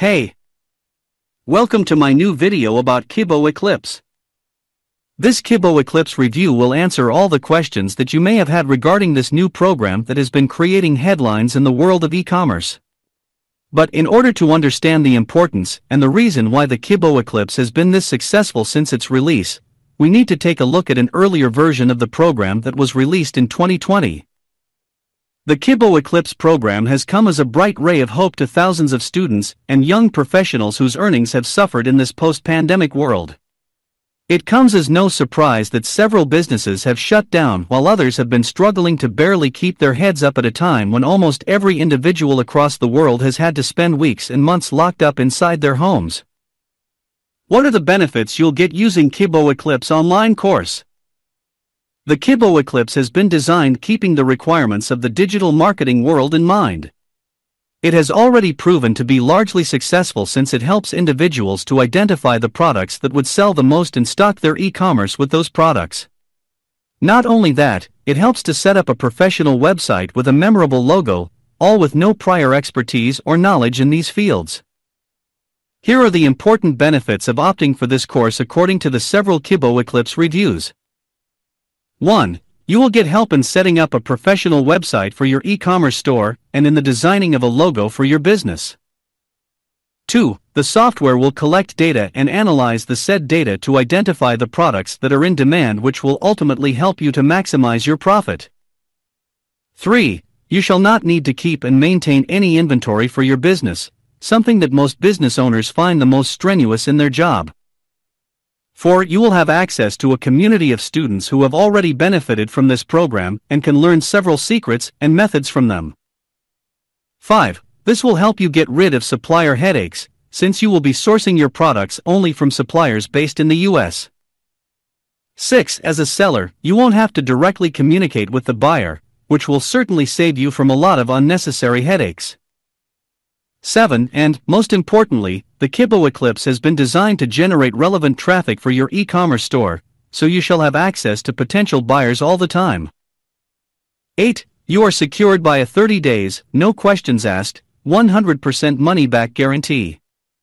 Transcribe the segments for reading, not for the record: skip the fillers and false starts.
Hey! Welcome to my new video about Kibo Eclipse. This Kibo Eclipse review will answer all the questions that you may have had regarding this new program that has been creating headlines in the world of e-commerce. But in order to understand the importance and the reason why the Kibo Eclipse has been this successful since its release, we need to take a look at an earlier version of the program that was released in 2020. The Kibo Eclipse program has come as a bright ray of hope to thousands of students and young professionals whose earnings have suffered in this post-pandemic world. It comes as no surprise that several businesses have shut down while others have been struggling to barely keep their heads up at a time when almost every individual across the world has had to spend weeks and months locked up inside their homes. What are the benefits you'll get using Kibo Eclipse online course? The Kibo Eclipse has been designed keeping the requirements of the digital marketing world in mind. It has already proven to be largely successful since it helps individuals to identify the products that would sell the most and stock their e-commerce with those products. Not only that, it helps to set up a professional website with a memorable logo, all with no prior expertise or knowledge in these fields. Here are the important benefits of opting for this course according to the several Kibo Eclipse reviews. 1. You will get help in setting up a professional website for your e-commerce store and in the designing of a logo for your business. 2. The software will collect data and analyze the said data to identify the products that are in demand, which will ultimately help you to maximize your profit. 3. You shall not need to keep and maintain any inventory for your business, something that most business owners find the most strenuous in their job. 4. You will have access to a community of students who have already benefited from this program and can learn several secrets and methods from them. 5. This will help you get rid of supplier headaches, since you will be sourcing your products only from suppliers based in the US. 6. As a seller, you won't have to directly communicate with the buyer, which will certainly save you from a lot of unnecessary headaches. 7. And, most importantly, the Kibo Eclipse has been designed to generate relevant traffic for your e-commerce store, so you shall have access to potential buyers all the time. 8. You are secured by a 30 days, no questions asked, 100% money-back guarantee.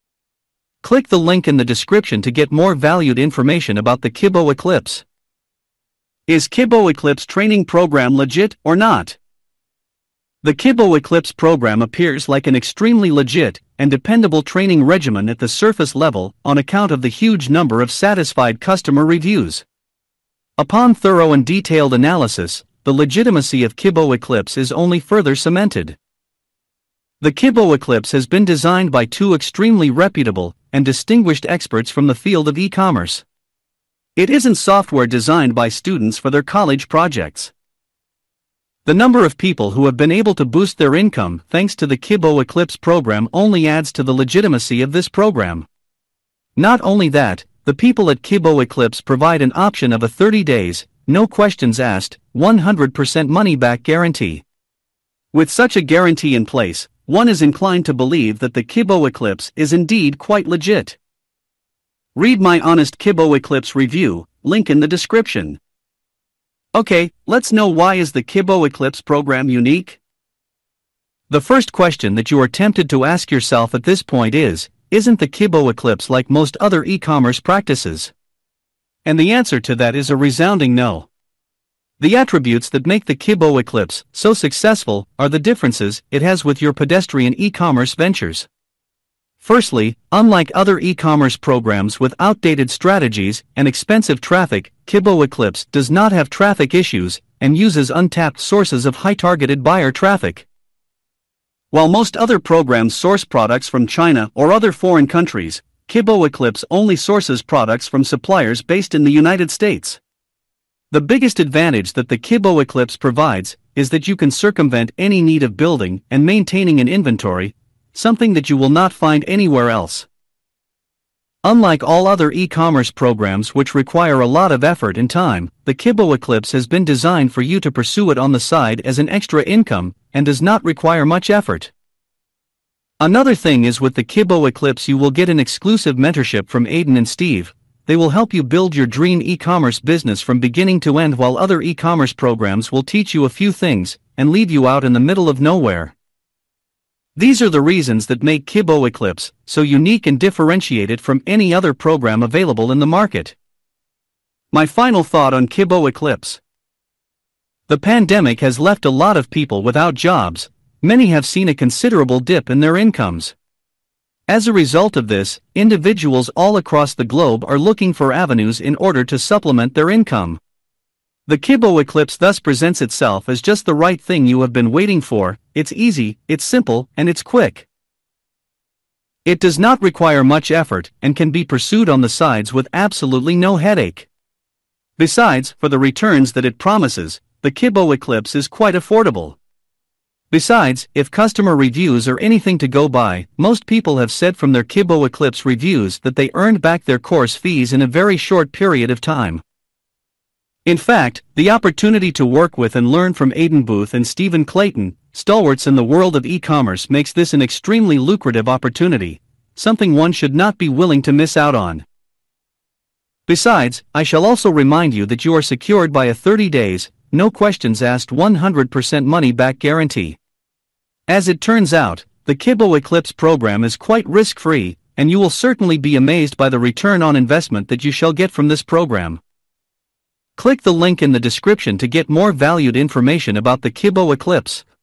Click the link in the description to get more valued information about the Kibo Eclipse. Is Kibo Eclipse training program legit or not? The Kibo Eclipse program appears like an extremely legit and dependable training regimen at the surface level on account of the huge number of satisfied customer reviews. Upon thorough and detailed analysis, the legitimacy of Kibo Eclipse is only further cemented. The Kibo Eclipse has been designed by two extremely reputable and distinguished experts from the field of e-commerce. It isn't software designed by students for their college projects. The number of people who have been able to boost their income thanks to the Kibo Eclipse program only adds to the legitimacy of this program. Not only that, the people at Kibo Eclipse provide an option of a 30 days, no questions asked, 100% money-back guarantee. With such a guarantee in place, one is inclined to believe that the Kibo Eclipse is indeed quite legit. Read my honest Kibo Eclipse review, link in the description. Okay, let's know, why is the Kibo Eclipse program unique? The first question that you are tempted to ask yourself at this point is, isn't the Kibo Eclipse like most other e-commerce practices? And the answer to that is a resounding no. The attributes that make the Kibo Eclipse so successful are the differences it has with your pedestrian e-commerce ventures. Firstly, unlike other e-commerce programs with outdated strategies and expensive traffic, Kibo Eclipse does not have traffic issues and uses untapped sources of high-targeted buyer traffic. While most other programs source products from China or other foreign countries, Kibo Eclipse only sources products from suppliers based in the United States. The biggest advantage that the Kibo Eclipse provides is that you can circumvent any need of building and maintaining an inventory, something that you will not find anywhere else. Unlike all other e-commerce programs which require a lot of effort and time, the Kibo Eclipse has been designed for you to pursue it on the side as an extra income and does not require much effort. Another thing is, with the Kibo Eclipse you will get an exclusive mentorship from Aiden and Steve. They will help you build your dream e-commerce business from beginning to end, while other e-commerce programs will teach you a few things and leave you out in the middle of nowhere. These are the reasons that make Kibo Eclipse so unique and differentiated from any other program available in the market. My final thought on Kibo Eclipse. The pandemic has left a lot of people without jobs. Many have seen a considerable dip in their incomes. As a result of this, individuals all across the globe are looking for avenues in order to supplement their income. The Kibo Eclipse thus presents itself as just the right thing you have been waiting for. It's easy, it's simple, and it's quick. It does not require much effort and can be pursued on the sides with absolutely no headache. Besides, for the returns that it promises, the Kibo Eclipse is quite affordable. Besides, if customer reviews are anything to go by, most people have said from their Kibo Eclipse reviews that they earned back their course fees in a very short period of time. In fact, the opportunity to work with and learn from Aidan Booth and Stephen Clayton, stalwarts in the world of e-commerce, makes this an extremely lucrative opportunity, something one should not be willing to miss out on. Besides, I shall also remind you that you are secured by a 30 days, no questions asked 100% money-back guarantee. As it turns out, the Kibo Eclipse program is quite risk-free, and you will certainly be amazed by the return on investment that you shall get from this program. Click the link in the description to get more valued information about the Kibo Eclipse.